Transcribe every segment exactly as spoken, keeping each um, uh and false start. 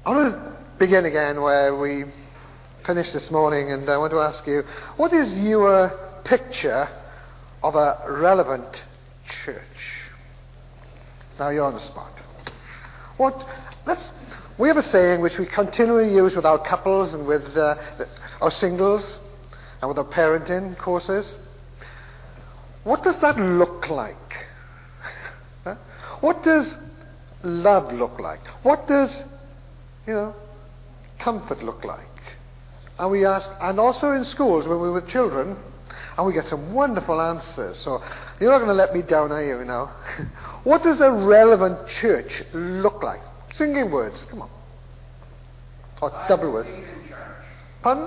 I want to begin again where we finished this morning, and I want to ask you, what is your picture of a relevant church? Now you're on the spot. What? Let's. We have a saying which we continually use with our couples and with uh, our singles and with our parenting courses. What does that look like? Huh? What does love look like? What does, you know, comfort look like? And we ask, and also in schools when we're with children, and we get some wonderful answers. So you're not going to let me down, are you? You know, what does a relevant church look like? Singing words, come on. Or double words. Pardon?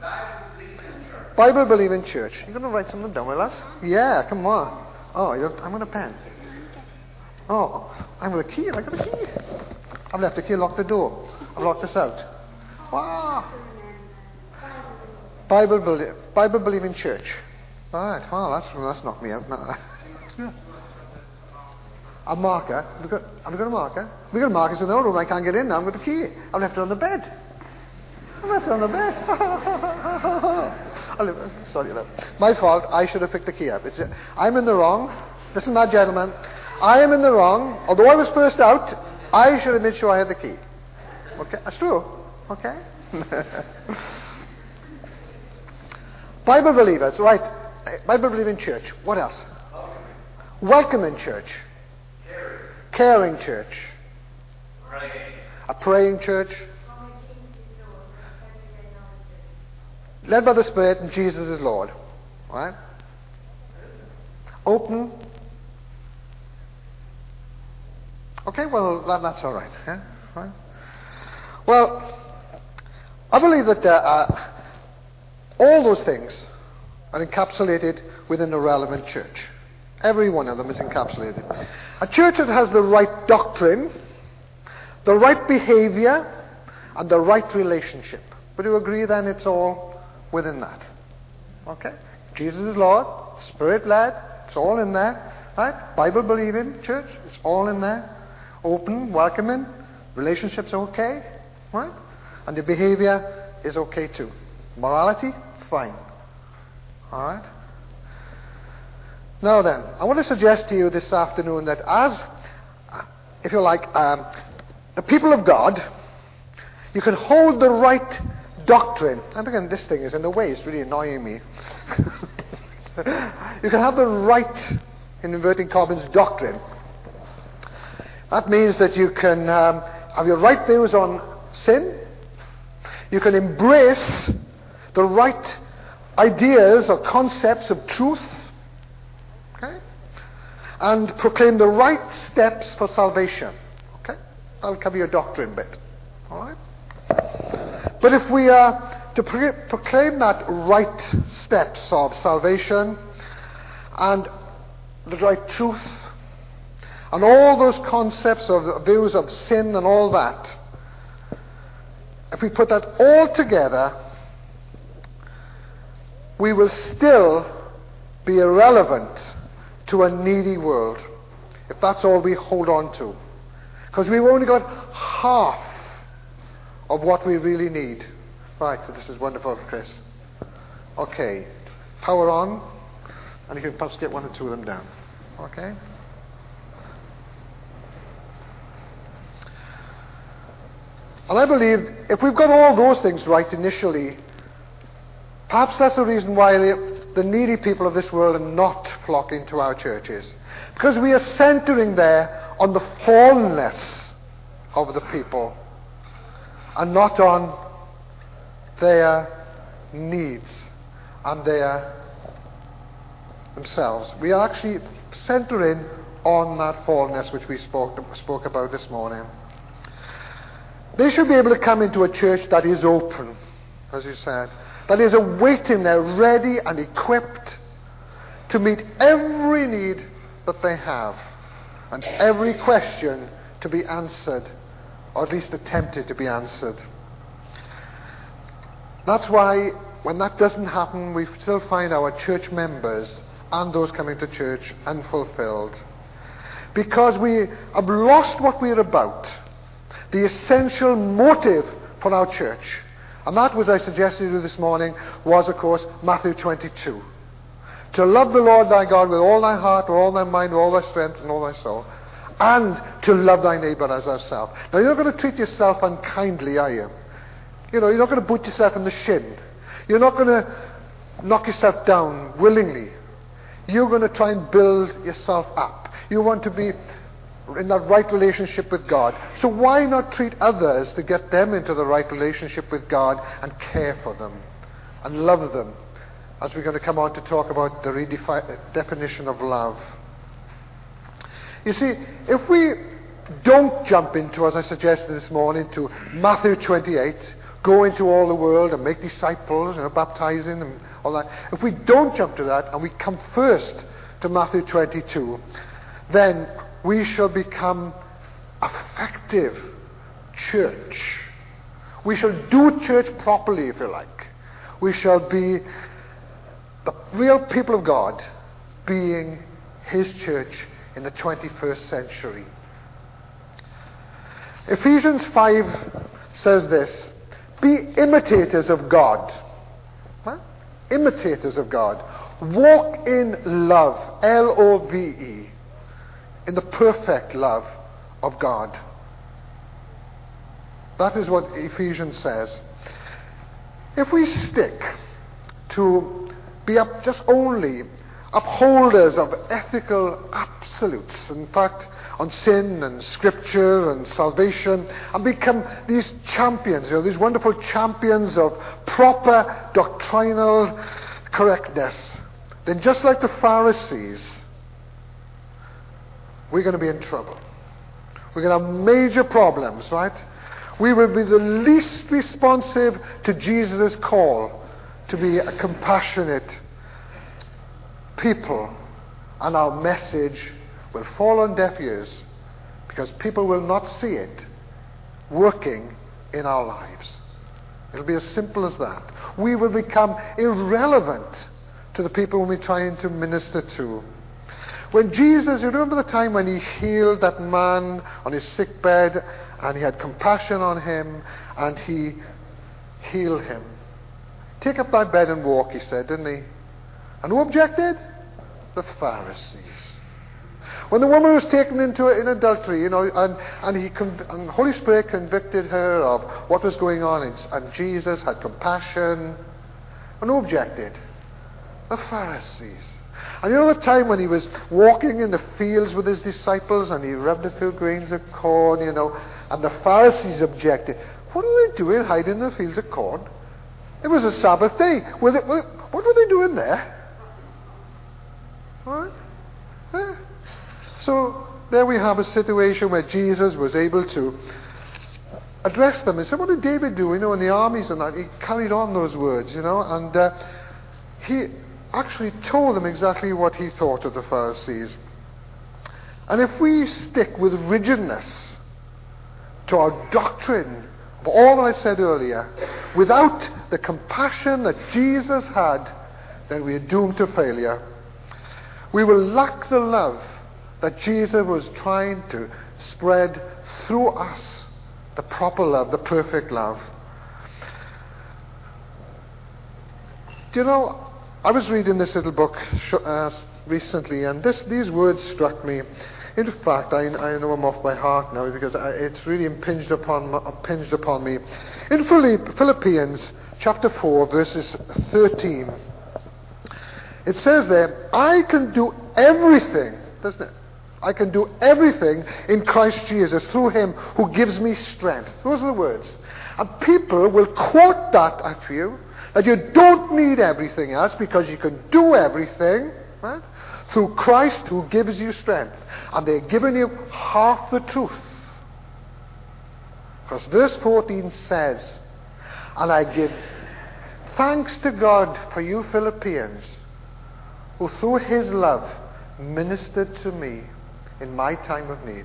Bible believing church. You're going to write something down with us? Yeah, come on. Oh, you're, I'm with a pen. Oh, I'm with a key. I got a key. I've left the key, locked the door. I've locked this out. Wow. Bible, belie- Bible believing church. All right. Well, that's that's knocked me out. No. A marker. Have we got, have we got a marker? We got markers in the room. I can't get in now. I've got the key. I've left it on the bed. I've left it on the bed. I live, sorry, love. My fault. I should have picked the key up. It's, I'm in the wrong. Listen, that gentleman. I am in the wrong. Although I was first out, I should have made sure I had the key. Okay, that's true. Okay. Bible believers, right? Bible believing church. What else? Welcoming church. Caring, Caring church. Praying. A praying church. Led by the Spirit, and Jesus is Lord. Right? Open. Okay, well, that, that's all right. Yeah? Right? Well, I believe that uh, uh, all those things are encapsulated within a relevant church. Every one of them is encapsulated. A church that has the right doctrine, the right behavior, and the right relationship. Would you agree then it's all within that? Okay? Jesus is Lord, Spirit-led, it's all in there. Right? Bible-believing church, it's all in there. Open, welcoming, relationships are okay. Right? And the behavior is okay too. Morality, fine. All right? Now then, I want to suggest to you this afternoon that as, if you like, um, the people of God, you can hold the right doctrine. And again, this thing is in the way, it's really annoying me. You can have the right, in inverting commas, doctrine. That means that you can um, have your right views on sin. You can embrace the right ideas or concepts of truth. Okay? And proclaim the right steps for salvation. Okay? That'll cover your doctrine bit. Alright? But if we are to pro- proclaim that right steps of salvation and the right truth and all those concepts of views of sin and all that, if we put that all together, we will still be irrelevant to a needy world, if that's all we hold on to. Because we've only got half of what we really need. Right, so this is wonderful, Chris. Okay, power on, and you can perhaps get one or two of them down. Okay? And I believe if we've got all those things right initially, perhaps that's the reason why the, the needy people of this world are not flocking to our churches. Because we are centering there on the fallenness of the people and not on their needs and their themselves. We are actually centering on that fallenness which we spoke, spoke about this morning. They should be able to come into a church that is open, as you said, that is awaiting there, ready and equipped to meet every need that they have and every question to be answered, or at least attempted to be answered. That's why when that doesn't happen, we still find our church members and those coming to church unfulfilled. Because we have lost what we're about. the essential motive for our church. And that, was I suggested to you this morning, was, of course, Matthew twenty-two. To love the Lord thy God with all thy heart, with all thy mind, with all thy strength, and all thy soul. And to love thy neighbour as thyself. Now, you're not going to treat yourself unkindly, are you? You know, you're not going to boot yourself in the shin. You're not going to knock yourself down willingly. You're going to try and build yourself up. You want to be in that right relationship with God. So why not treat others to get them into the right relationship with God and care for them and love them, as we're going to come on to talk about the redefi- definition of love. You see, if we don't jump into, as I suggested this morning, to Matthew twenty-eight, go into all the world and make disciples, you know, baptizing and all that. If we don't jump to that and we come first to Matthew twenty-two, then we shall become effective church. We shall do church properly, if you like. We shall be the real people of God, being his church in the twenty-first century. Ephesians five says this: be imitators of God. Huh? Imitators of God. Walk in love, L O V E, in the perfect love of God. That is what Ephesians says. If we stick to be up just only upholders of ethical absolutes, in fact, on sin and scripture and salvation, and become these champions, you know, these wonderful champions of proper doctrinal correctness, then just like the Pharisees, we're going to be in trouble. We're going to have major problems, right? We will be the least responsive to Jesus' call to be a compassionate people, and our message will fall on deaf ears because people will not see it working in our lives. It'll be as simple as that. We will become irrelevant to the people whom we're trying to minister to. When Jesus, you remember the time when he healed that man on his sick bed, and he had compassion on him, and he healed him. Take up thy bed and walk, he said, didn't he? And who objected? The Pharisees. When the woman was taken into in adultery, you know, and, and he conv- and the Holy Spirit convicted her of what was going on, and, and Jesus had compassion. And who objected? The Pharisees. And you know the time when he was walking in the fields with his disciples and he rubbed a few grains of corn, you know, and the Pharisees objected. What are they doing hiding in the fields of corn? It was a Sabbath day. Were they, were, what were they doing there? All right? Yeah. So there we have a situation where Jesus was able to address them. He said, what did David do? You know, in the armies and that, he carried on those words, you know, and uh, he actually told them exactly what he thought of the Pharisees. And if we stick with rigidness to our doctrine of all that I said earlier, without the compassion that Jesus had, then we are doomed to failure. We will lack the love that Jesus was trying to spread through us, the proper love, the perfect love. Do you know, I was reading this little book uh, recently, and this, these words struck me. In fact, I, I know them off by heart now because I, it's really impinged upon, impinged upon me. In Philippians chapter four, verses thirteen, it says there, I can do everything, doesn't it? I can do everything in Christ Jesus through him who gives me strength. Those are the words. And people will quote that at you, that you don't need everything else because you can do everything, right, through Christ who gives you strength. And they're giving you half the truth. Because verse fourteen says, and I give thanks to God for you Philippians, who through his love ministered to me in my time of need.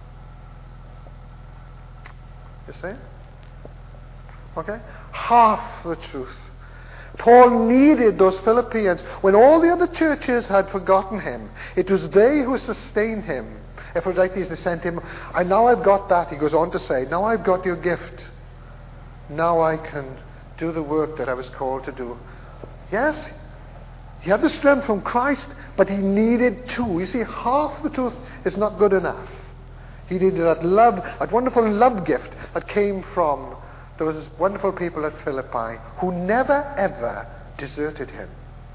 You see? Okay? Half the truth. Paul needed those Philippians when all the other churches had forgotten him. It was they who sustained him. Epaphroditus, they sent him. And now I've got that, he goes on to say, now I've got your gift. Now I can do the work that I was called to do. Yes, he had the strength from Christ, but he needed two. You see, half the truth is not good enough. He needed that love, that wonderful love gift that came from those wonderful people at Philippi who never ever deserted him.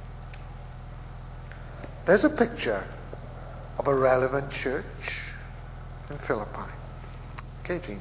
There's a picture of a relevant church in Philippi. Okay, Jean.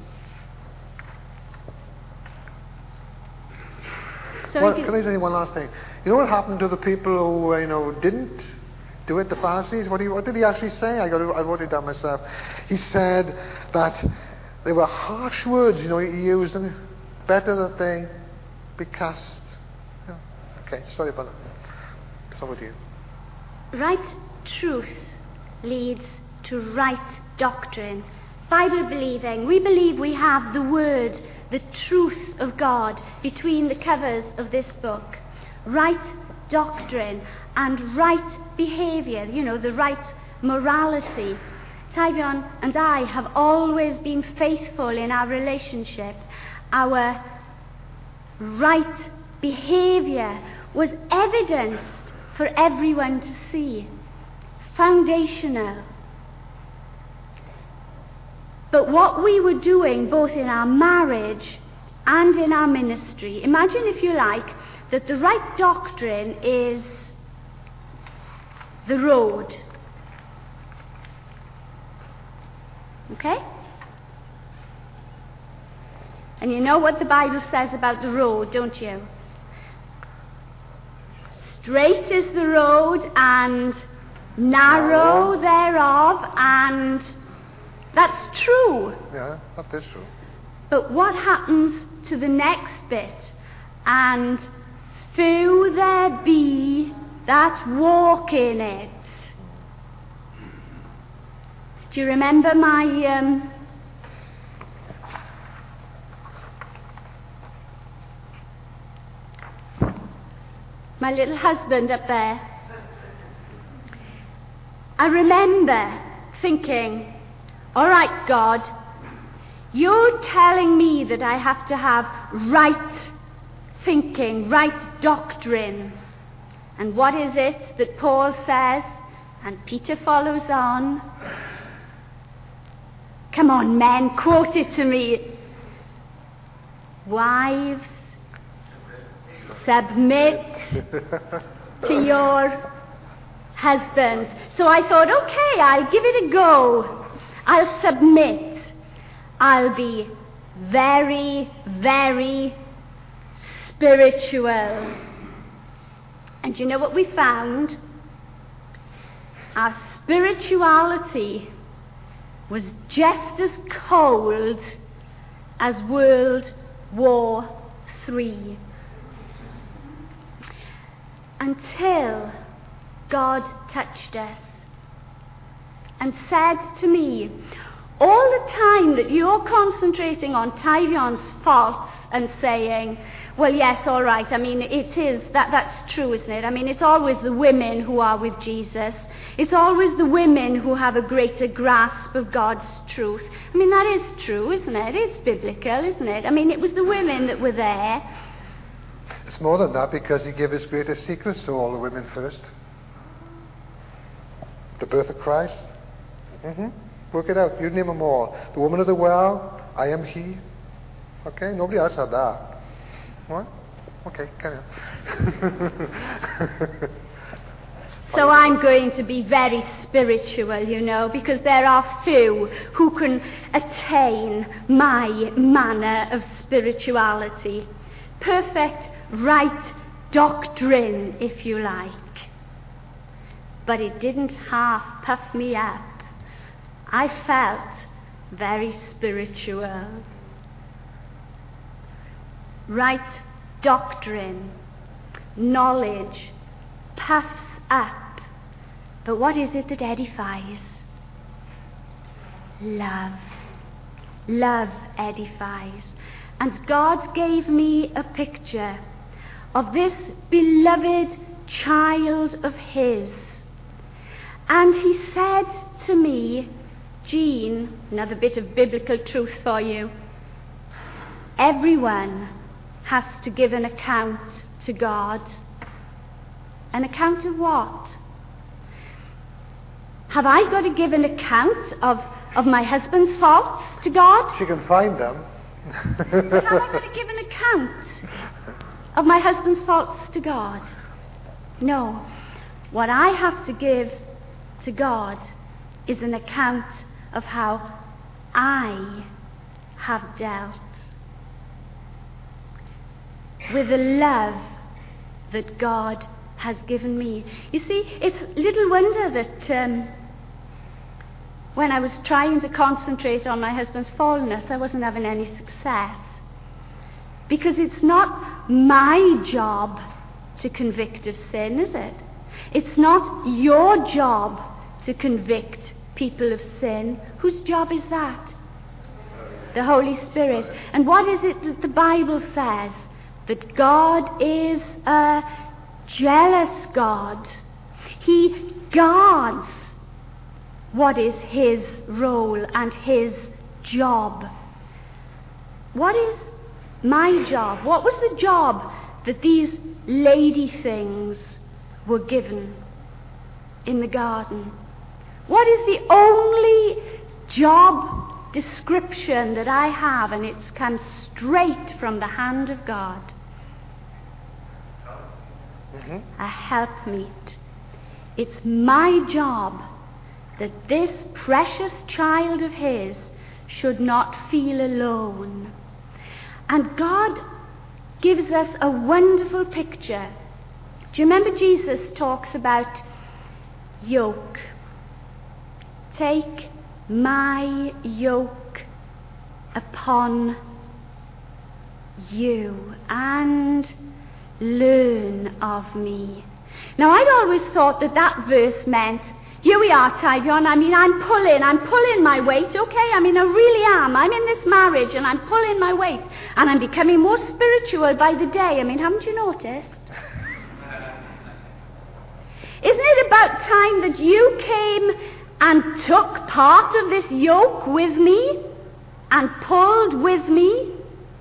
So well, can, can I say one last thing? You know what happened to the people who uh, you know didn't do it? The Pharisees. What, he, what did he actually say? I got. I wrote it down myself. He said that they were harsh words. You know, he used them. Better that they be cast. Yeah. Okay. Sorry about that. So with you. Right truth leads to right doctrine. Bible believing, we believe we have the word, the truth of God between the covers of this book. Right doctrine and right behaviour, you know, the right morality. Taivion and I have always been faithful in our relationship. Our right behaviour was evidenced for everyone to see. Foundational. But what we were doing both in our marriage and in our ministry, imagine if you like that the right doctrine is the road. Okay? And you know what the Bible says about the road, don't you? Straight is the road and narrow thereof, and that's true. Yeah, that is true. But what happens to the next bit? And few there be that walk in it. Do you remember my um, my little husband up there? I remember thinking, all right, God, you're telling me that I have to have right thinking, right doctrine. And what is it that Paul says? And Peter follows on. Come on, men, quote it to me. Wives, submit to your husbands. So I thought, okay, I'll give it a go. I'll submit. I'll be very, very spiritual. And you know what we found? Our spirituality was just as cold as World War Three. Until God touched us and said to me, all the time that you're concentrating on Taivion's faults and saying, well, yes, all right, I mean, it is, that that's true, isn't it? I mean, it's always the women who are with Jesus. It's always the women who have a greater grasp of God's truth. I mean, that is true, isn't it? It's biblical, isn't it? I mean, it was the women that were there. It's more than that, because he gave his greatest secrets to all the women first. The birth of Christ. Mm-hmm. Work it out. You name them all. The woman of the well, I am he. Okay? Nobody else had that. What? Okay, carry on. So I'm going to be very spiritual, you know, because there are few who can attain my manner of spirituality. Perfect right doctrine, if you like. But it didn't half puff me up. I felt very spiritual. Right doctrine, knowledge, puffs up. But what is it that edifies? Love. Love edifies. And God gave me a picture of this beloved child of his. And he said to me, Jean, another bit of biblical truth for you. Everyone has to give an account to God. An account of what? Have I got to give an account of, of my husband's faults to God? She can find them. But have I got to give an account of my husband's faults to God? No. What I have to give to God is an account of how I have dealt with the love that God has given me. You see, it's little wonder that um, when I was trying to concentrate on my husband's fallenness, I wasn't having any success. Because it's not my job to convict of sin, is it? It's not your job to convict people of sin. Whose job is that? The Holy Spirit. And what is it that the Bible says? That God is a jealous God. He guards what is his role and his job. What is my job? What was the job that these lady things were given in the garden? What is the only job description that I have, and it's come straight from the hand of God? Mm-hmm. A helpmeet. It's my job that this precious child of his should not feel alone. And God gives us a wonderful picture. Do you remember Jesus talks about yoke? Take my yoke upon you and learn of me. Now, I'd always thought that that verse meant, here we are, Tyvion, I mean, I'm pulling, I'm pulling my weight, okay? I mean, I really am. I'm in this marriage and I'm pulling my weight and I'm becoming more spiritual by the day. I mean, haven't you noticed? Isn't it about time that you came and took part of this yoke with me and pulled with me?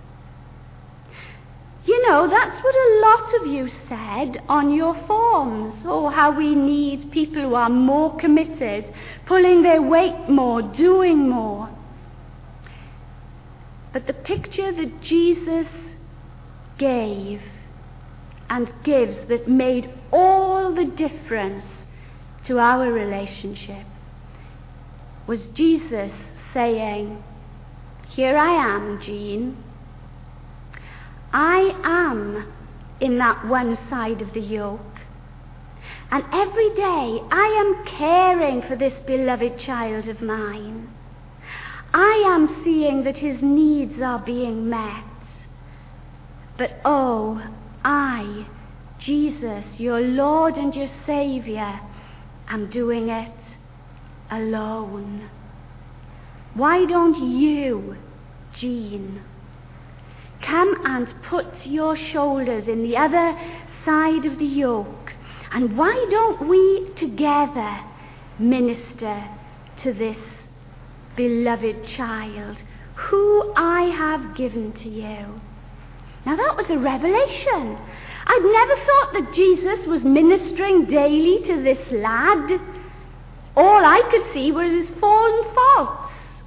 You know, that's what a lot of you said on your forms. Oh, how we need people who are more committed, pulling their weight more, doing more. But the picture that Jesus gave and gives that made all the difference to our relationship was Jesus saying, here I am, Jean. I am in that one side of the yoke. And every day I am caring for this beloved child of mine. I am seeing that his needs are being met. But oh, I, Jesus, your Lord and your Saviour, am doing it alone. Why don't you, Jean, come and put your shoulders in the other side of the yoke, and why don't we together minister to this beloved child who I have given to you? Now that was a revelation. I'd never thought that Jesus was ministering daily to this lad. All I could see were his fallen faults.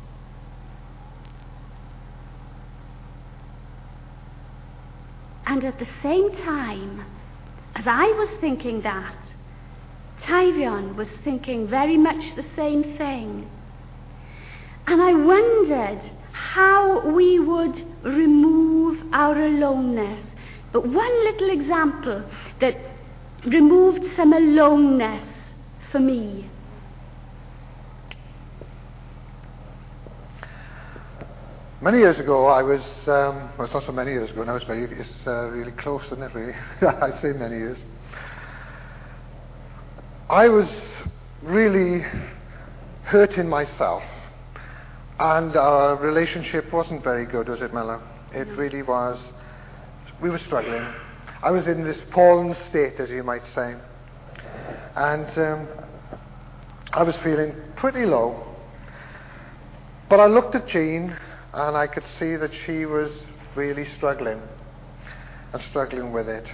And at the same time, as I was thinking that, Tyvion was thinking very much the same thing. And I wondered how we would remove our aloneness. But one little example that removed some aloneness for me. Many years ago, I was, um, well, it's not so many years ago now, it's, very, it's uh, really close, isn't it, really? I say many years. I was really hurting myself, and our relationship wasn't very good, was it, Mella? It really was. We were struggling. I was in this fallen state, as you might say. And um, I was feeling pretty low. But I looked at Jean, and I could see that she was really struggling, and struggling with it.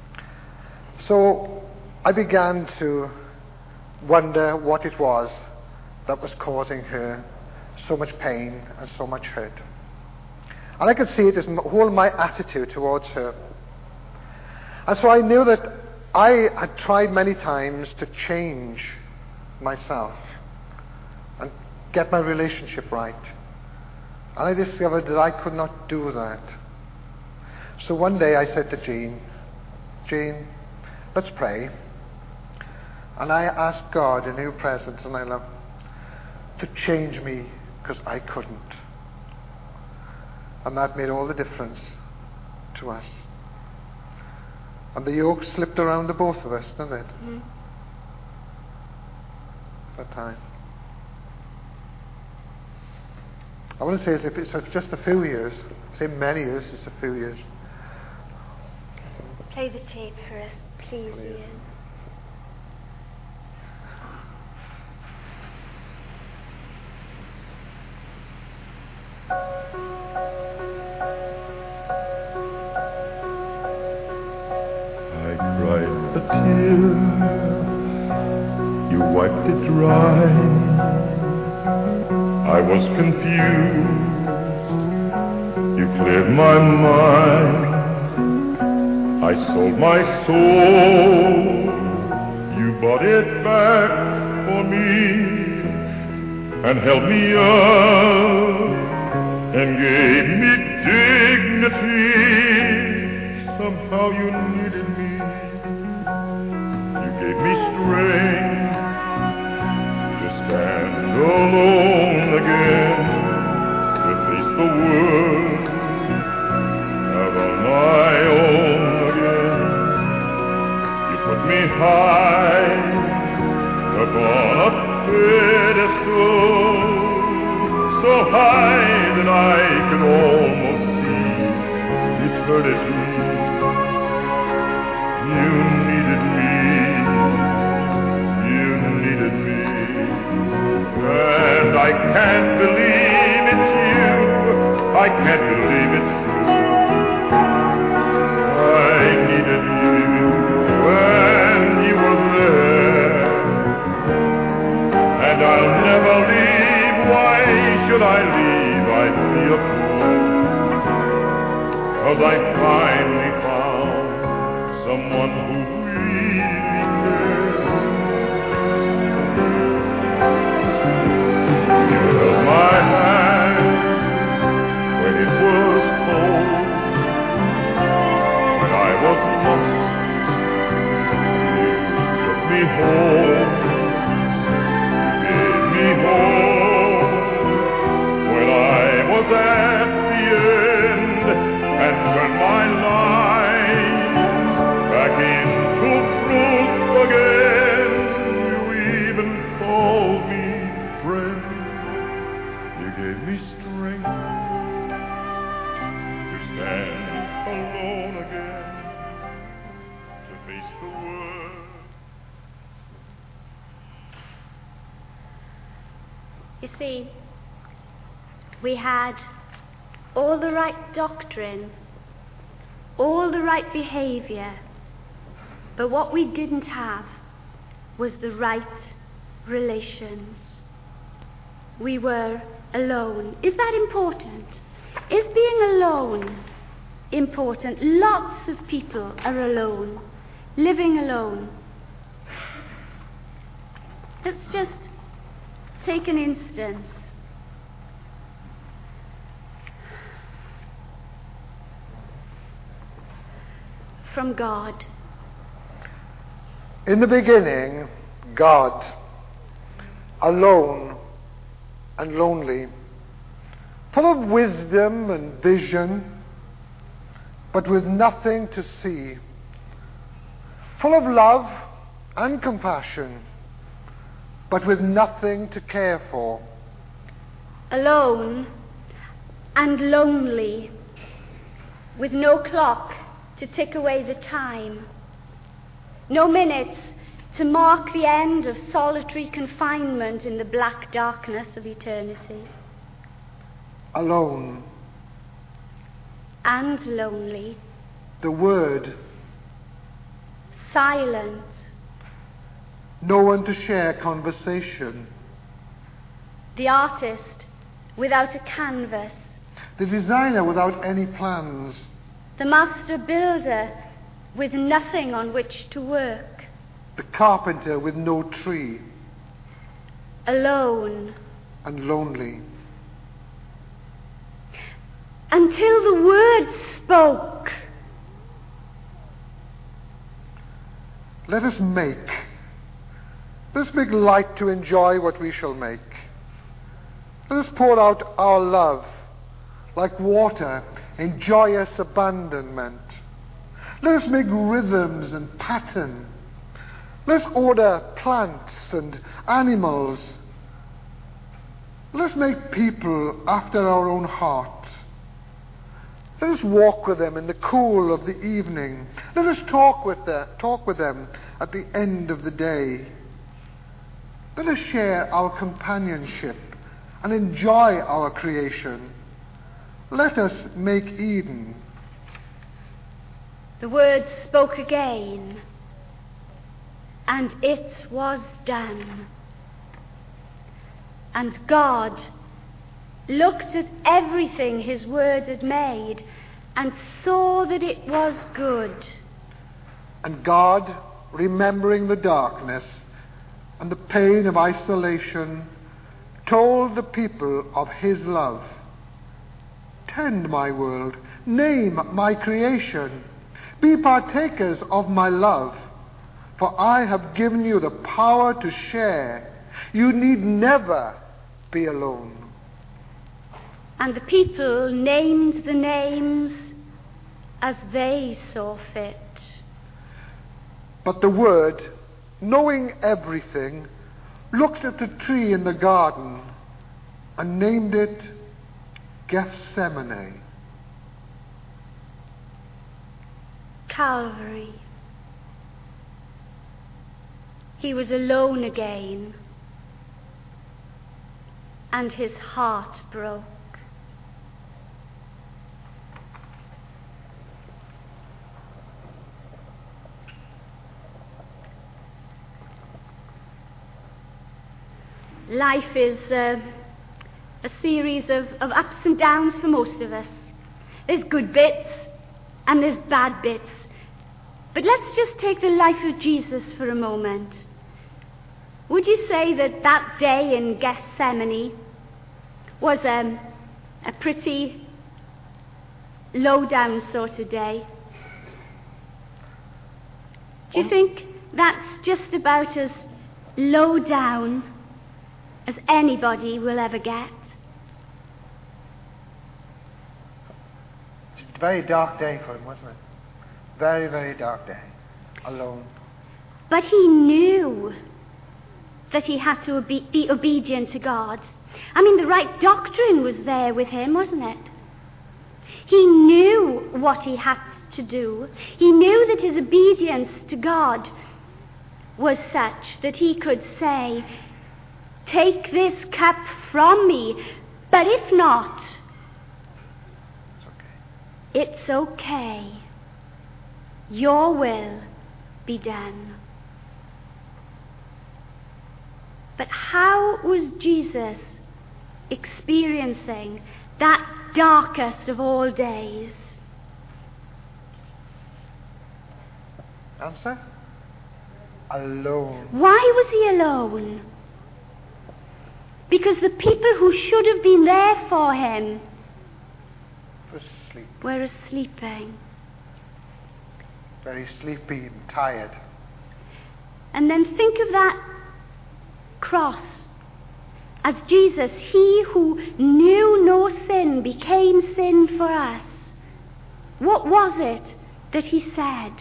So I began to wonder what it was that was causing her so much pain and so much hurt. And I could see it as m- whole my attitude towards her. And so I knew that I had tried many times to change myself and get my relationship right. And I discovered that I could not do that. So one day I said to Jean, Jean, let's pray. And I asked God in your presence, and I love, to change me, because I couldn't. And that made all the difference to us. And the yoke slipped around the both of us, didn't it? Mm-hmm. That time. I want to say, as if it's just a few years, say many years, it's a few years. Play the tape for us, please, Ian. I cried a tear, you wiped it dry. I was confused, you cleared my mind. I sold my soul, you bought it back for me, and held me up, and gave me dignity. Somehow you needed me, you gave me strength to stand alone again, to face the world out on my own. Me high upon a pedestal, so high that I could almost see eternity. You needed me, you needed me, and I can't believe it's you, I can't believe it's true. I needed you when you were there, and I'll never leave. Why should I leave? I'd be a fool, 'cause I finally found someone who really cares. You held my hand when it was cold, when I was lost. Me home, you gave me home when I was at the end, and turned my life back into truth again. You even called me friend, you gave me strength to stand alone again, to face the world. You see, we had all the right doctrine, all the right behavior, but what we didn't have was the right relations. We were alone. Is that important? Is being alone important? Lots of people are alone, living alone. Let's just take an instance. From God. In the beginning, God, alone and lonely, full of wisdom and vision, but with nothing to see, full of love and compassion, but with nothing to care for. Alone and lonely, with no clock to tick away the time, no minutes to mark the end of solitary confinement in the black darkness of eternity. alone. And lonely. The Word, silent. No one to share conversation. The artist without a canvas. The designer without any plans. The master builder with nothing on which to work. The carpenter with no tree. Alone. And lonely. Until the Word spoke. Let us make. Let us make light to enjoy what we shall make. Let us pour out our love like water in joyous abandonment. Let us make rhythms and pattern. Let us order plants and animals. Let us make people after our own heart. Let us walk with them in the cool of the evening. Let us talk with them, talk with them at the end of the day. Let us share our companionship and enjoy our creation. Let us make Eden. The Word spoke again, and it was done. And God looked at everything his Word had made, and saw that it was good. And God, remembering the darkness and the pain of isolation, told the people of his love. Tend my world, name my creation, be partakers of my love, for I have given you the power to share. You need never be alone. And the people named the names as they saw fit. But the Word, knowing everything, looked at the tree in the garden and named it Gethsemane. Calvary. He was alone again, and his heart broke. Life is uh, a series of, of ups and downs for most of us. There's good bits and there's bad bits. But let's just take the life of Jesus for a moment. Would you say that that day in Gethsemane was um, a pretty low-down sort of day? Do you think that's just about as low down as anybody will ever get? It's a very dark day for him, wasn't it? Very, very dark day. Alone. But he knew that he had to obe- be obedient to God. I mean, the right doctrine was there with him, wasn't it? He knew what he had to do. He knew that his obedience to God was such that he could say, "Take this cup from me, but if not, It's okay. it's okay. Your will be done." But how was Jesus experiencing that darkest of all days? Answer? Alone. Why was he alone? Because the people who should have been there for him For sleep. were sleeping. Very sleepy and tired. And then think of that cross. As Jesus, he who knew no sin, became sin for us. What was it that he said?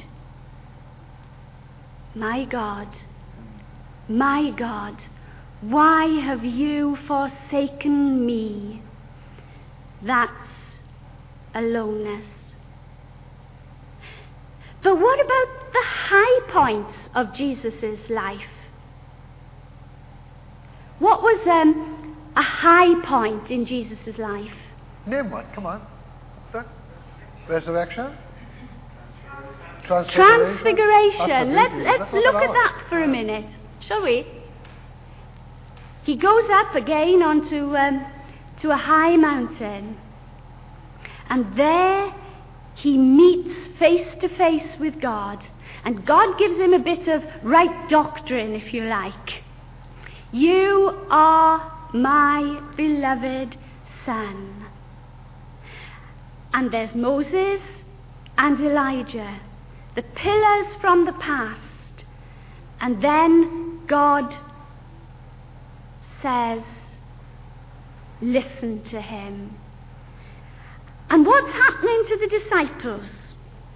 "My God, my God, why have you forsaken me?" That's aloneness. But what about the high points of Jesus' life? What was um, a high point in Jesus' life? Name one, come on. The resurrection? Transfiguration. Transfiguration. Let, Absolutely. let's That's what look that at that for a minute, shall we? He goes up again onto um, to a high mountain, and there he meets face to face with God, and God gives him a bit of right doctrine, if you like. You are my beloved Son. And there's Moses and Elijah, the pillars from the past. And then God says, listen to him. And what's happening to the disciples?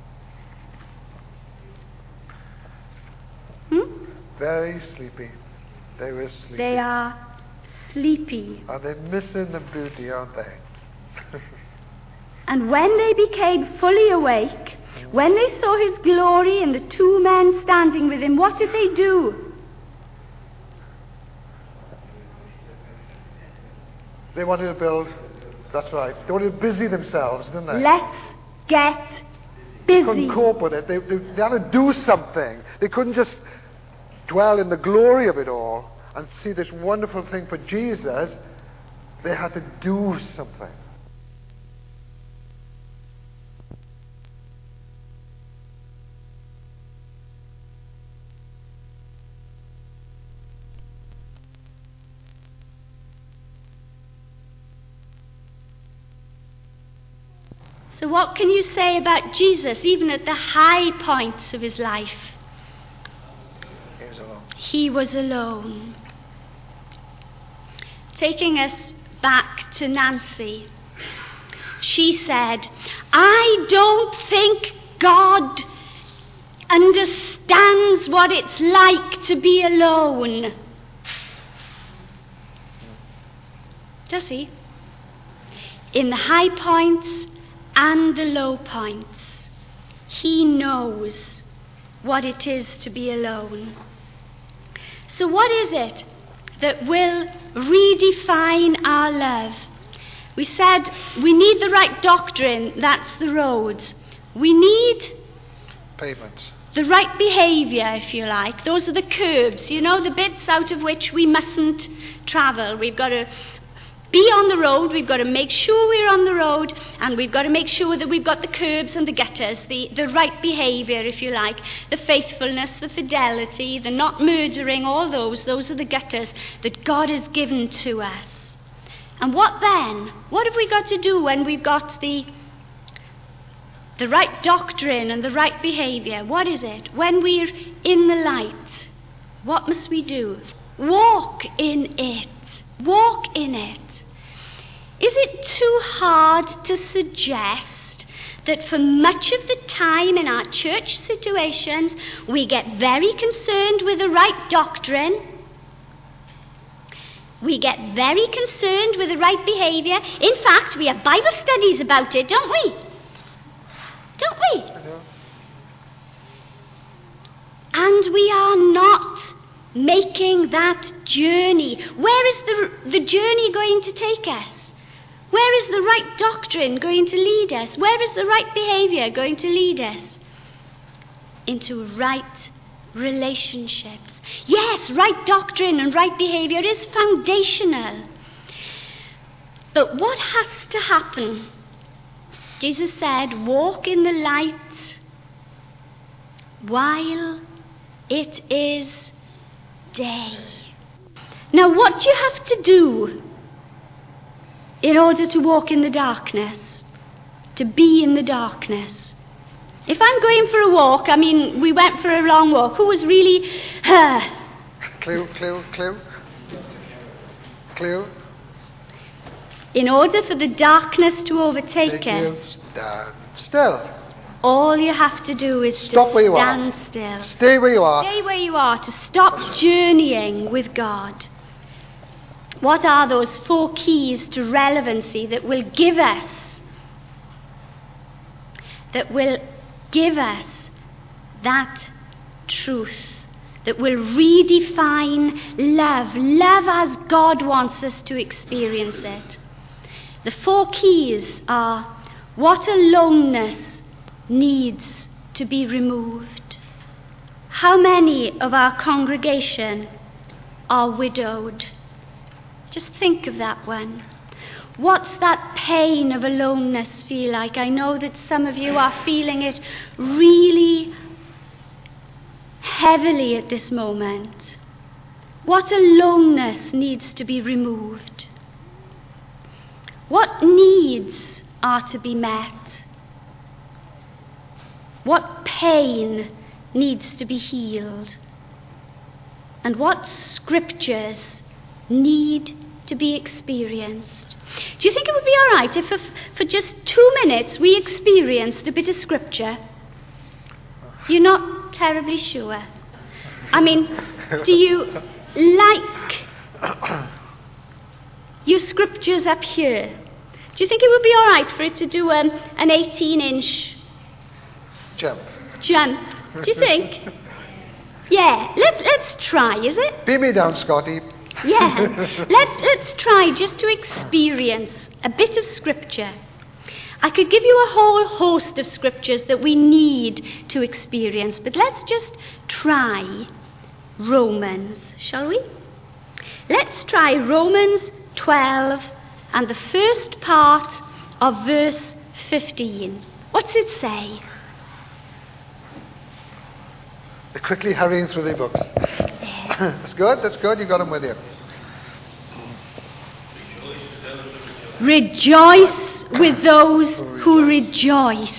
Hmm? Very sleepy. They were sleepy. They are sleepy. Are they missing the beauty, aren't they? And when they became fully awake, when they saw his glory and the two men standing with him, what did they do? They wanted to build, that's right, they wanted to busy themselves, didn't they? Let's get They busy. couldn't cope with it. They, they, they had to do something. They couldn't just dwell in the glory of it all and see this wonderful thing for Jesus. They had to do something. So what can you say about Jesus, even at the high points of his life? He was alone. He was alone. Taking us back to Nancy, she said, I don't think God understands what it's like to be alone. Does he? In the high points and the low points, he knows what it is to be alone. So what is it that will redefine our love? We said we need the right doctrine, that's the roads. We need Pavements. the right behaviour, if you like. Those are the curbs, you know, the bits out of which we mustn't travel. We've got to be on the road, we've got to make sure we're on the road, and we've got to make sure that we've got the curbs and the gutters, the, the right behaviour, if you like, the faithfulness, the fidelity, the not murdering, all those, those are the gutters that God has given to us. And what then? What have we got to do when we've got the, the right doctrine and the right behaviour? What is it? When we're in the light, what must we do? Walk in it. Walk in it. Is it too hard to suggest that for much of the time in our church situations we get very concerned with the right doctrine, we get very concerned with the right behaviour? In fact, we have Bible studies about it, don't we? Don't we? And we are not making that journey. Where is the, the journey going to take us? Where is the right doctrine going to lead us? Where is the right behaviour going to lead us? Into right relationships. Yes, right doctrine and right behaviour is foundational. But what has to happen? Jesus said, walk in the light while it is day. Now, what do you have to do in order to walk in the darkness, to be in the darkness? If I'm going for a walk, I mean, we went for a long walk. Who was really... Uh, Clue, clue, clue. Clue. in order for the darkness to overtake They us, give stand still. all you have to do is Stop to where you stand are. still. Stay where you are. Stay where you are, to stop journeying with God. What are those four keys to relevancy that will give us, that will give us that truth, that will redefine love, love as God wants us to experience it? The four keys are: what aloneness needs to be removed? How many of our congregation are widowed? Just think of that one. What's that pain of aloneness feel like? I know that some of you are feeling it really heavily at this moment. What aloneness needs to be removed? What needs are to be met? What pain needs to be healed? And what scriptures need to be experienced? Do you think it would be all right if for, for just two minutes we experienced a bit of scripture? You're not terribly sure. I mean, do you like your scriptures up here? Do you think it would be all right for it to do um, an eighteen-inch Jump. jump? Do you think? Yeah, let's let's try, is it? Beat me down, Scotty. Yeah, let's let's try just to experience a bit of scripture. I could give you a whole host of scriptures that we need to experience, but let's just try Romans, shall we? Let's try Romans twelve and the first part of verse fifteen. What's it say? They're quickly hurrying through their books. That's good, that's good, you got them with you. Rejoice with those who rejoice.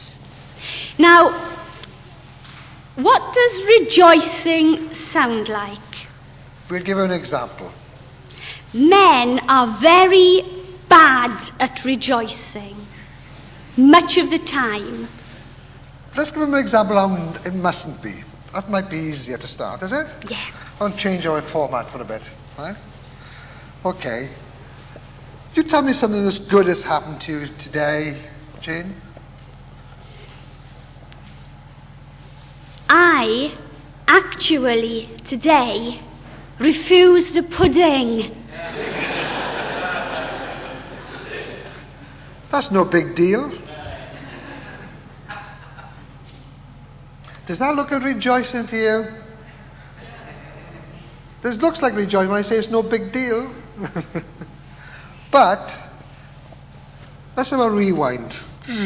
Now, what does rejoicing sound like? We'll give you an example. Men are very bad at rejoicing, much of the time. Let's give them an example how it mustn't be. That might be easier to start, is it? Yeah. I'll change our format for a bit. Right? Okay. You tell me something that's good has happened to you today, Jane. I actually today refused a pudding. That's no big deal. Does that look like rejoicing to you? This looks like rejoicing when I say it's no big deal. But let's have a rewind.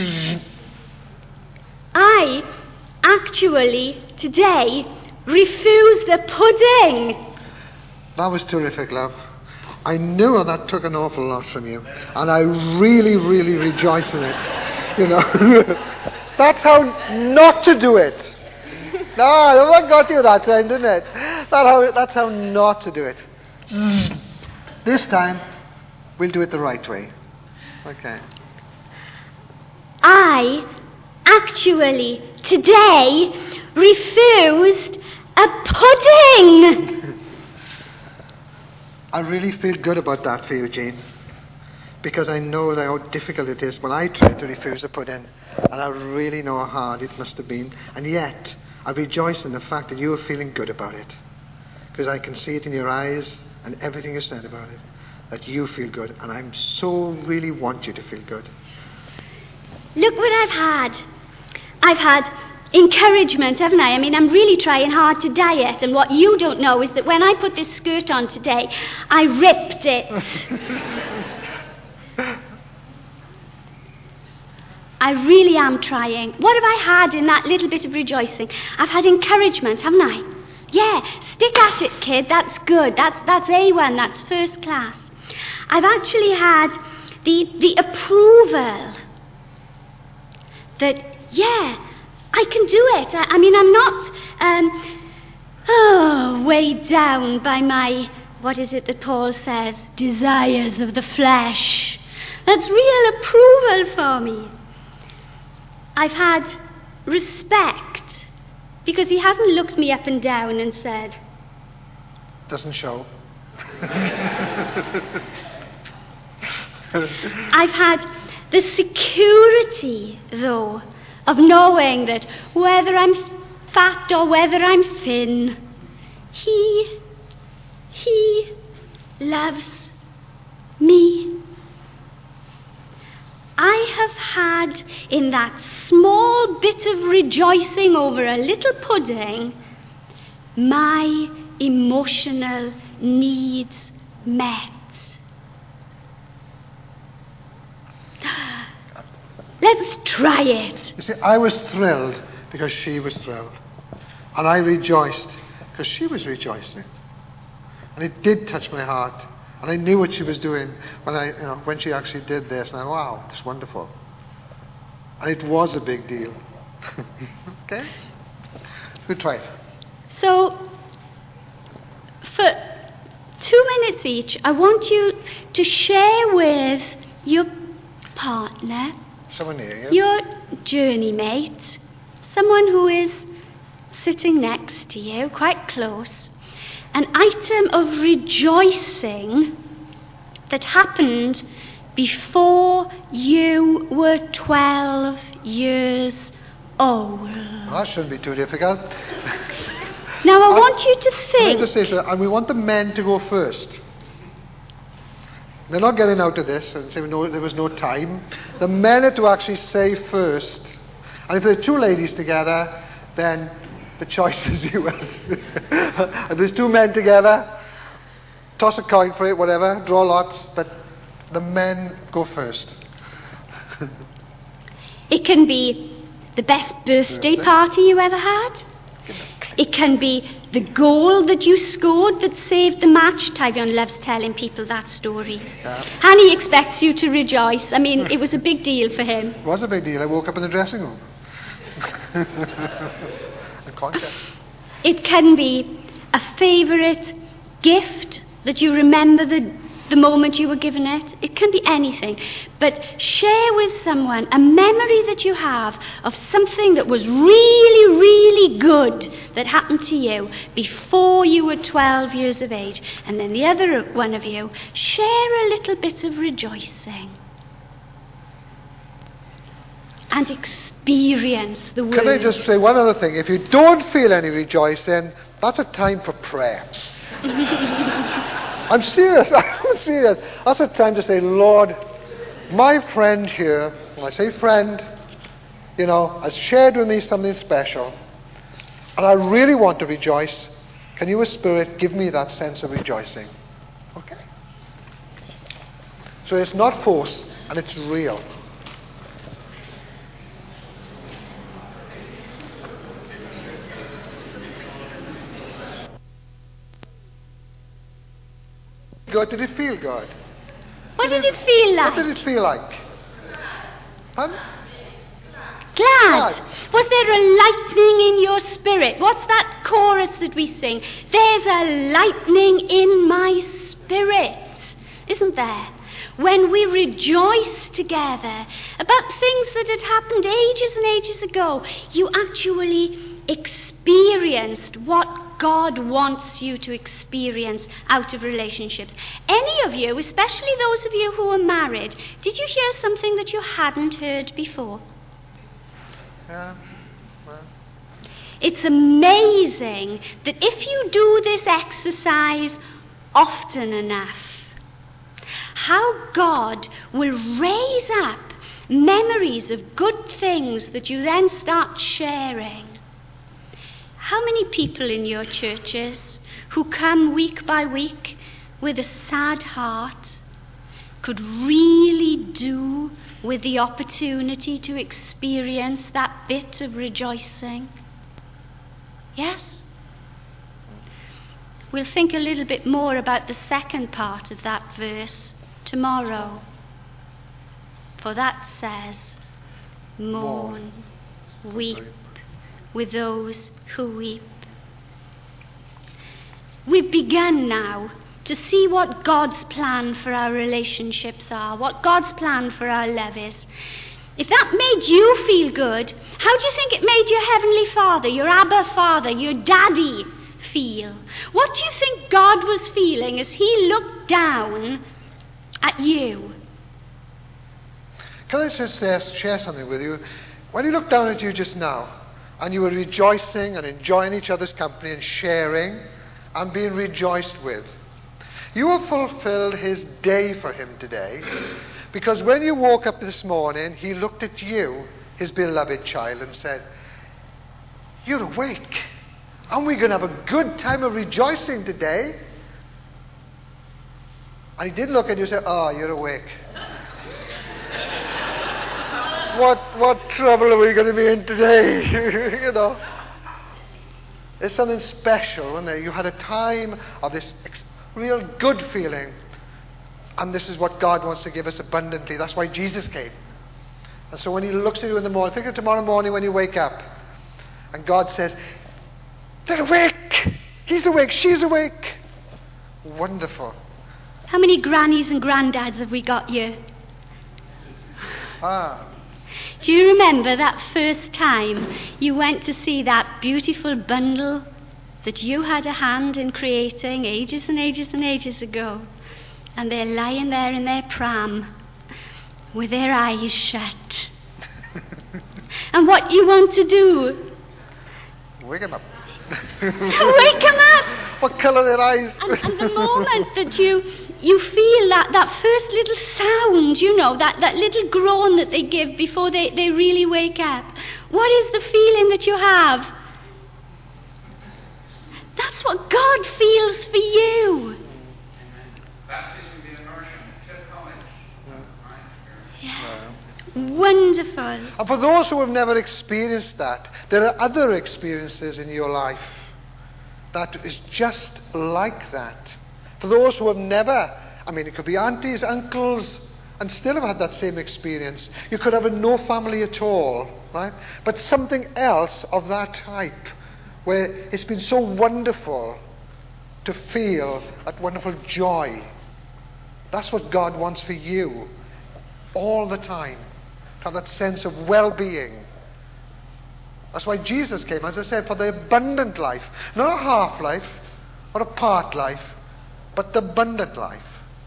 I actually today refused a pudding. That was terrific, love. I knew that took an awful lot from you, and I really, really rejoice in it. You know, that's how not to do it. No, I got you that time, didn't it? That how, that's how not to do it. This time, we'll do it the right way. Okay. I actually today refused a pudding. I really feel good about that for you, Jane, because I know that how difficult it is when I tried to refuse a pudding, and I really know how hard it must have been, and yet I rejoice in the fact that you are feeling good about it, because I can see it in your eyes and everything you said about it, that you feel good, and I so really want you to feel good. Look what I've had. I've had encouragement, haven't I? I mean, I'm really trying hard to diet, and what you don't know is that when I put this skirt on today, I ripped it. I really am trying. What have I had in that little bit of rejoicing? I've had encouragement, haven't I? Yeah, stick at it, kid. That's good. That's that's A one. That's first class. I've actually had the the approval that, yeah, I can do it. I, I mean, I'm not um, oh, weighed down by my, what is it that Paul says, desires of the flesh. That's real approval for me. I've had respect because he hasn't looked me up and down and said, Doesn't show. I've had the security, though, of knowing that whether I'm fat or whether I'm thin, he, he loves me. I have had in that small bit of rejoicing over a little pudding my emotional needs met. Let's try it. You see, I was thrilled because she was thrilled. And I rejoiced because she was rejoicing. And it did touch my heart. And I knew what she was doing when I, you know, when she actually did this. And I, wow, that's wonderful. And it was a big deal. Okay? We try it. So, for two minutes each, I want you to share with your partner, someone near you, your journey mate, someone who is sitting next to you, quite close, an item of rejoicing that happened before you were twelve years old. Well, that shouldn't be too difficult. Now I I, want you to Let think. me just say so, and we want the men to go first. They're not getting out of this and saying no, there was no time. The men are to actually say first. And if there are two ladies together, then the choice is yours. If there's two men together, toss a coin for it, whatever, draw lots, but the men go first. It can be the best birthday Birthday. party you ever had. It can be the goal that you scored that saved the match. Tyvion loves telling people that story. Yeah. And he expects you to rejoice. I mean, it was a big deal for him. It was a big deal. I woke up in the dressing room. Unconscious. It can be a favourite gift that you remember the, the moment you were given it. It can be anything. But share with someone a memory that you have of something that was really, really good that happened to you before you were twelve years of age. And then the other one of you, share a little bit of rejoicing. And experience the word. Can I just say one other thing? If you don't feel any rejoicing, that's a time for prayer. I'm serious. I'm serious. That's a time to say, Lord, my friend here, when I say friend, you know, has shared with me something special, and I really want to rejoice. Can you, as Spirit, give me that sense of rejoicing? Okay? So it's not forced, and it's real. Good? Did it feel good? What did it feel like? What did it feel like? Huh? Glad. Glad. Was there a lightning in your spirit? What's that chorus that we sing? There's a lightning in my spirit, isn't there? When we rejoice together about things that had happened ages and ages ago, you actually experienced what God wants you to experience out of relationships. Any of you, especially those of you who are married, did you hear something that you hadn't heard before? Yeah. Well. It's amazing that if you do this exercise often enough, how God will raise up memories of good things that you then start sharing. How many people in your churches who come week by week with a sad heart could really do with the opportunity to experience that bit of rejoicing? Yes? We'll think a little bit more about the second part of that verse tomorrow. For that says, mourn, weep with those who weep. We've begun now to see what God's plan for our relationships are, what God's plan for our love is. If that made you feel good, how do you think it made your Heavenly Father, your Abba Father, your Daddy feel? What do you think God was feeling as He looked down at you? Can I just uh, share something with you? When He looked down at you just now, and you were rejoicing and enjoying each other's company and sharing and being rejoiced with, you have fulfilled His day for Him today Because when you woke up this morning, he looked at you, his beloved child, and said, "You're awake. And we're going to have a good time of rejoicing today." And he didn't look at you and say, "Oh, you're awake. what what trouble are we going to be in today?" You know. There's something special, isn't there? You had a time of this ex- real good feeling. And this is what God wants to give us abundantly. That's why Jesus came. And so when he looks at you in the morning, think of tomorrow morning when you wake up. And God says, "They're awake. He's awake. She's awake." Wonderful. How many grannies and granddads have we got here? Ah. Do you remember that first time you went to see that beautiful bundle that you had a hand in creating ages and ages and ages ago? And they're lying there in their pram with their eyes shut. And what you want to do? Wake them up. Wake them up! What colour are their eyes? And, and the moment that you you feel that, that first little sound, you know, that, that little groan that they give before they, they really wake up, what is the feeling that you have? That's what God feels for you. Baptism the immersion, tip college. Yeah. Wonderful. And for those who have never experienced that, there are other experiences in your life that is just like that. For those who have never, I mean, it could be aunties, uncles, and still have had that same experience. You could have a no family at all, right? But something else of that type, where it's been so wonderful to feel that wonderful joy. That's what God wants for you all the time. To have that sense of well-being. That's why Jesus came, as I said, for the abundant life. Not a half life or a part life, but the abundant life.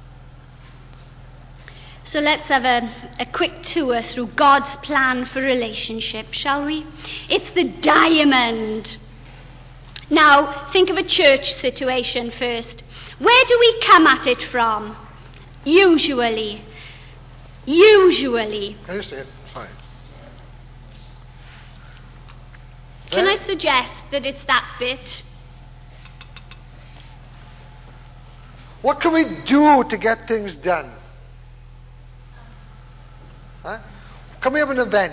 So let's have a, a quick tour through God's plan for relationship, shall we? It's the diamond. Now, think of a church situation first. Where do we come at it from? Usually. Usually. Can you see it? Fine. Can There. I suggest that it's that bit? What can we do to get things done? Huh? Can we have an event?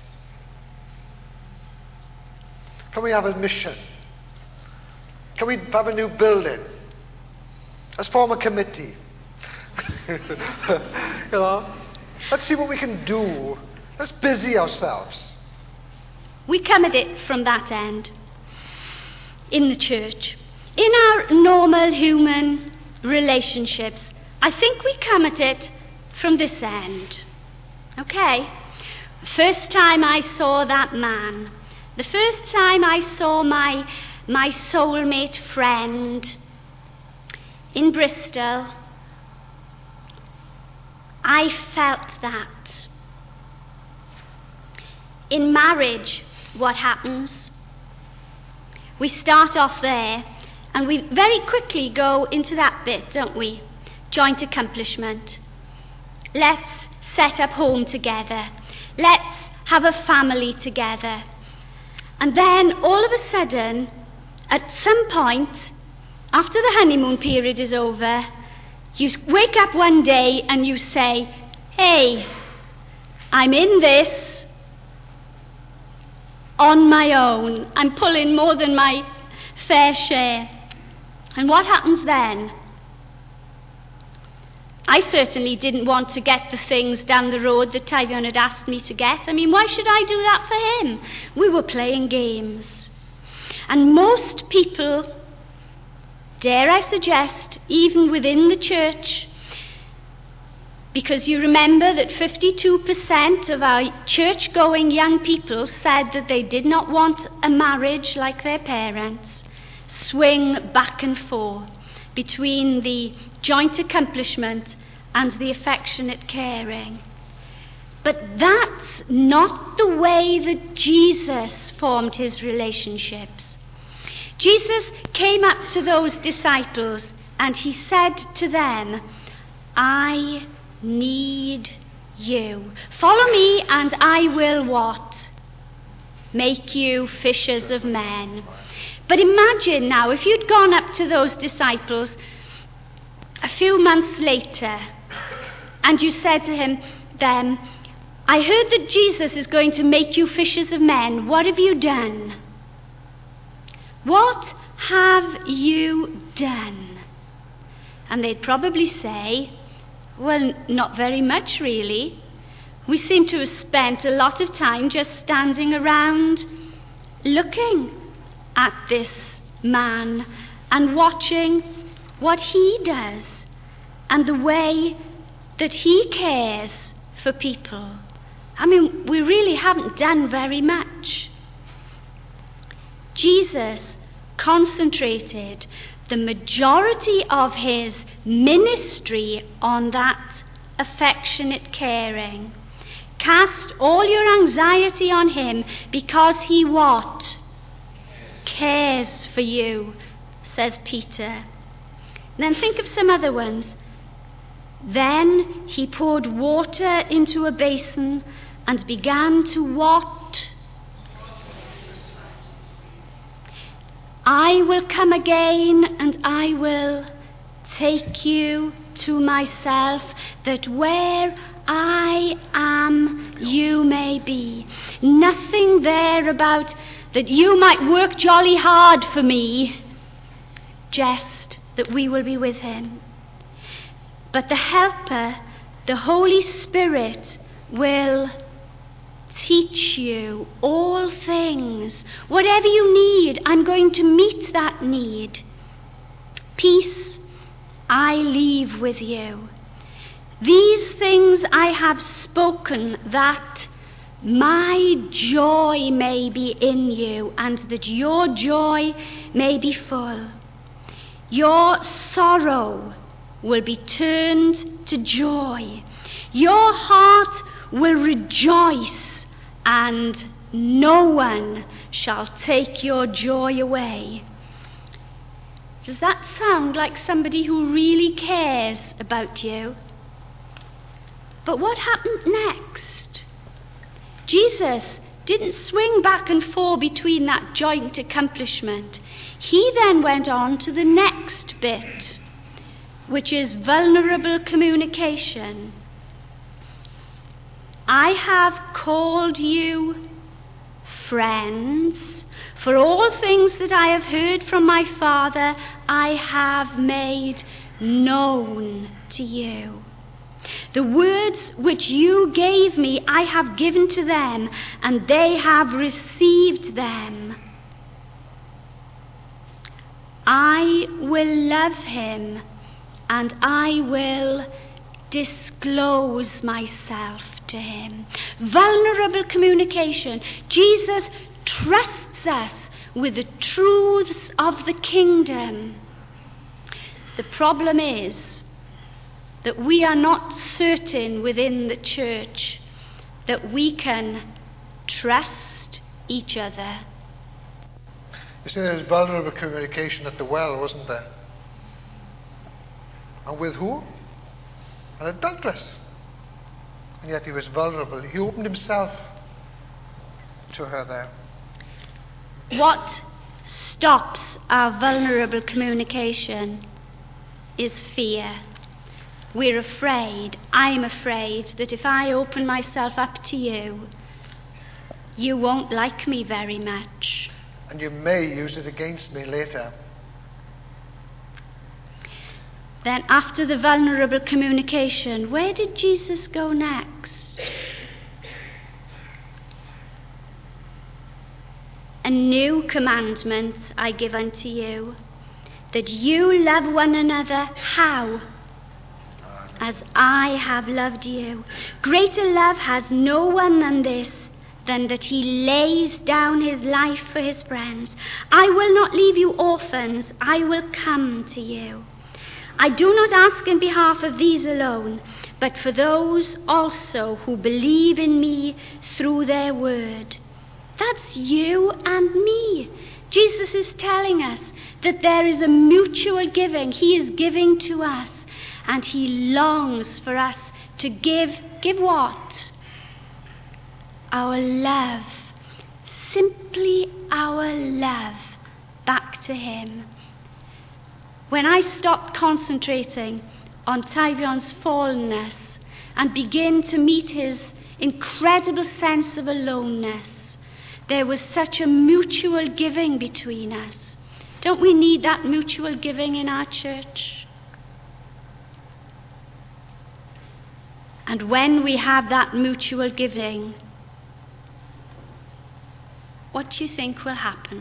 Can we have a mission? Can we have a new building? Let's form a committee. You know? Let's see what we can do. Let's busy ourselves. We come at it from that end. In the church. In our normal human relationships, I think we come at it from this end. Okay? First time I saw that man, the first time I saw my my soulmate friend in Bristol, I felt that. In marriage, what happens? We start off there and we very quickly go into that bit, don't we? Joint accomplishment. Let's set up home together. Let's have a family together. And then all of a sudden, at some point, after the honeymoon period is over, you wake up one day and you say, "Hey, I'm in this on my own. I'm pulling more than my fair share." And what happens then? I certainly didn't want to get the things down the road that Tyvion had asked me to get. I mean, why should I do that for him? We were playing games. And most people, dare I suggest, even within the church, because you remember that fifty-two percent of our church-going young people said that they did not want a marriage like their parents, swing back and forth between the joint accomplishment and the affectionate caring. But that's not the way that Jesus formed his relationships. Jesus came up to those disciples and he said to them, "I need you. Follow me and I will what? Make you fishers of men. But imagine now if you'd gone up to those disciples a few months later and you said to him, them, I heard that Jesus is going to make you fishers of men. What have you done? What have you done? And they'd probably say, well, not very much really. We seem to have spent a lot of time just standing around looking at this man and watching what he does and the way that he cares for people. I mean, we really haven't done very much. Jesus concentrated the majority of his ministry on that affectionate caring. Cast all your anxiety on him because he what? Cares for you, says Peter. Then think of some other ones. Then he poured water into a basin and began to what? I will come again and I will take you to myself, that where I am, you may be. Nothing there about that you might work jolly hard for me, just that we will be with him. But the Helper, the Holy Spirit, will teach you all things. Whatever you need, I'm going to meet that need. Peace I leave with you. These things I have spoken, that my joy may be in you, and that your joy may be full. Your sorrow will be turned to joy. Your heart will rejoice, and no one shall take your joy away. Does that sound like somebody who really cares about you? But what happened next? Jesus didn't swing back and forth between that joint accomplishment. He then went on to the next bit, which is vulnerable communication. I have called you friends, for all things that I have heard from my Father I have made known to you. The words which you gave me I have given to them, and they have received them. I will love him, and I will disclose myself to him. Vulnerable communication. Jesus trusts us with the truths of the kingdom. The problem is that we are not certain within the church that we can trust each other. You see, there was vulnerable communication at the well, wasn't there? And with who? An adulteress. And yet he was vulnerable. He opened himself to her there. What stops our vulnerable communication is fear. We're afraid, I'm afraid, that if I open myself up to you, you won't like me very much. And you may use it against me later. Then after the vulnerable communication, where did Jesus go next? A new commandment I give unto you, that you love one another. How? As I have loved you. Greater love has no one than this, than that he lays down his life for his friends. I will not leave you orphans, I will come to you. I do not ask in behalf of these alone, but for those also who believe in me through their word. That's you and me. Jesus is telling us that there is a mutual giving. He is giving to us, and he longs for us to give, give what? Our love, simply our love back to him. When I stopped concentrating on Tywion's fallenness and begin to meet his incredible sense of aloneness, there was such a mutual giving between us. Don't we need that mutual giving in our church? And when we have that mutual giving, what do you think will happen?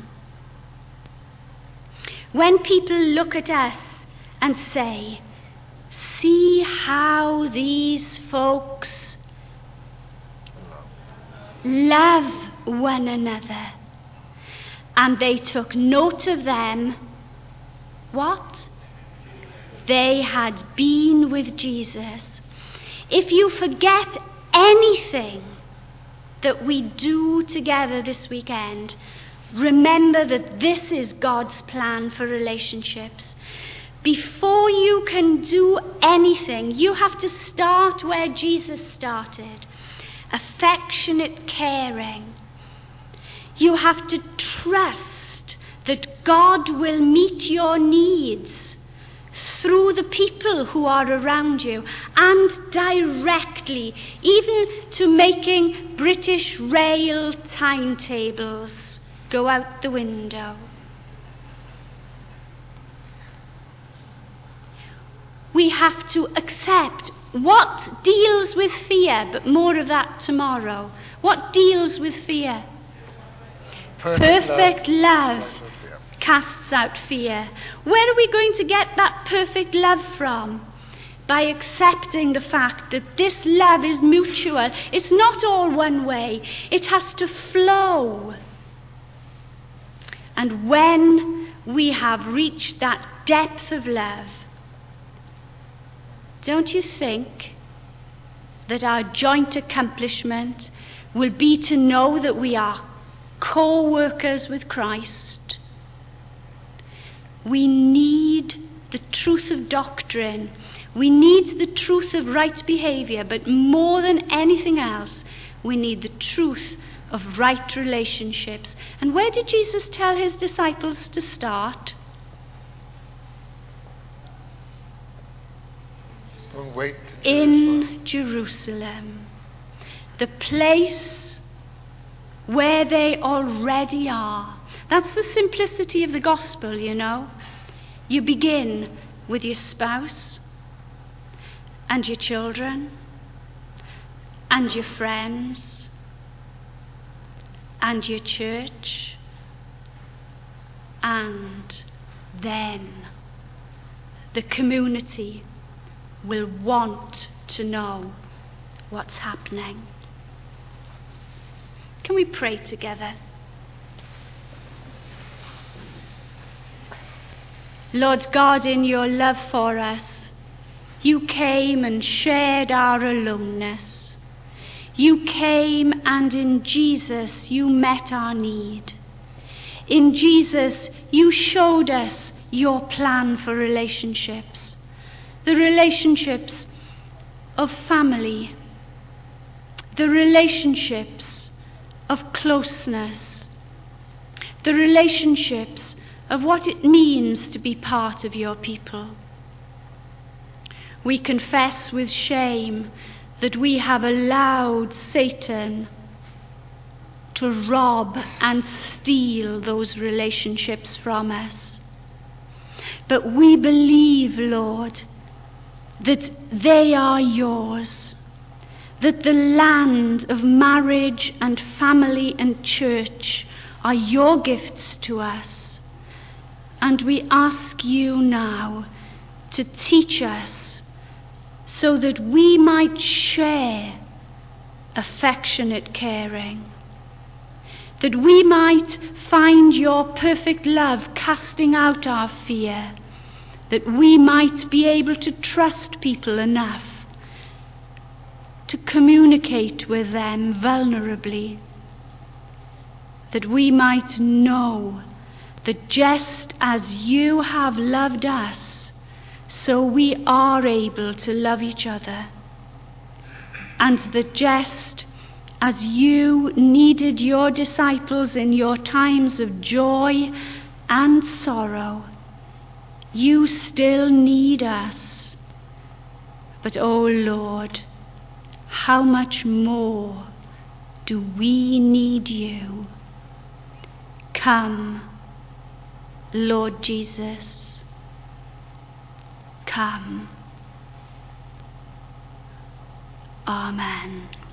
When people look at us and say, see how these folks love one another, and they took note of them, what? They had been with Jesus. If you forget anything that we do together this weekend, remember that this is God's plan for relationships. Before you can do anything, you have to start where Jesus started. Affectionate caring. You have to trust that God will meet your needs through the people who are around you, and directly, even to making British Rail timetables go out the window. We have to accept what deals with fear, but more of that tomorrow. What deals with fear? Perfect, Perfect love, love casts out fear. Where are we going to get that perfect love from? By accepting the fact that this love is mutual. It's not all one way. It has to flow. And when we have reached that depth of love, don't you think that our joint accomplishment will be to know that we are co-workers with Christ? We need the truth of doctrine. We need the truth of right behaviour, but more than anything else, we need the truth of right relationships. And where did Jesus tell his disciples to start? Don't wait to In Jerusalem, the place where they already are. That's the simplicity of the gospel, you know. You begin with your spouse and your children and your friends and your church, and then the community will want to know what's happening. Can we pray together? Lord God, in your love for us, you came and shared our aloneness. You came, and in Jesus you met our need. In Jesus you showed us your plan for relationships. The relationships of family, the relationships of closeness, the relationships of what it means to be part of your people. We confess with shame that we have allowed Satan to rob and steal those relationships from us. But we believe, Lord, that they are yours, that the land of marriage and family and church are your gifts to us. And we ask you now to teach us so that we might share affectionate caring, that we might find your perfect love casting out our fear, that we might be able to trust people enough to communicate with them vulnerably, that we might know that just as you have loved us, so we are able to love each other. and that just as you needed your disciples in your times of joy and sorrow, you still need us. But, oh Lord, how much more do we need you? Come, Lord Jesus, come. Amen.